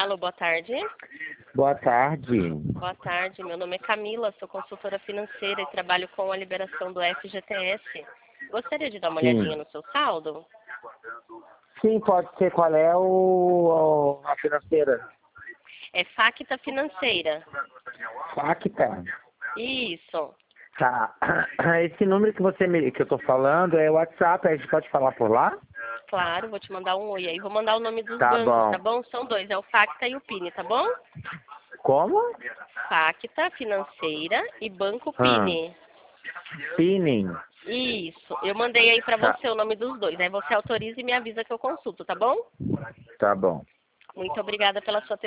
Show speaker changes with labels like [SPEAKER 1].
[SPEAKER 1] Alô, boa tarde.
[SPEAKER 2] Boa tarde.
[SPEAKER 1] Boa tarde, meu nome é Camila, sou consultora financeira e trabalho com a liberação do FGTS. Gostaria de dar uma olhadinha no seu saldo?
[SPEAKER 2] Sim, pode ser. Qual é a financeira?
[SPEAKER 1] É Facta Financeira.
[SPEAKER 2] Facta?
[SPEAKER 1] Isso.
[SPEAKER 2] Tá. Esse número que eu tô falando é o WhatsApp, a gente pode falar por lá?
[SPEAKER 1] Claro, vou te mandar um oi aí. Vou mandar o nome dos
[SPEAKER 2] Tá
[SPEAKER 1] bancos,
[SPEAKER 2] bom.
[SPEAKER 1] tá bom? São dois, é o Facta e o Pini, tá bom?
[SPEAKER 2] Como?
[SPEAKER 1] Facta Financeira e Banco
[SPEAKER 2] Ah,
[SPEAKER 1] Pini.
[SPEAKER 2] Pinning.
[SPEAKER 1] Isso. Eu mandei aí pra
[SPEAKER 2] Tá,
[SPEAKER 1] você o nome dos dois. Aí você autoriza e me avisa que eu consulto, tá bom?
[SPEAKER 2] tá bom.
[SPEAKER 1] Muito obrigada pela sua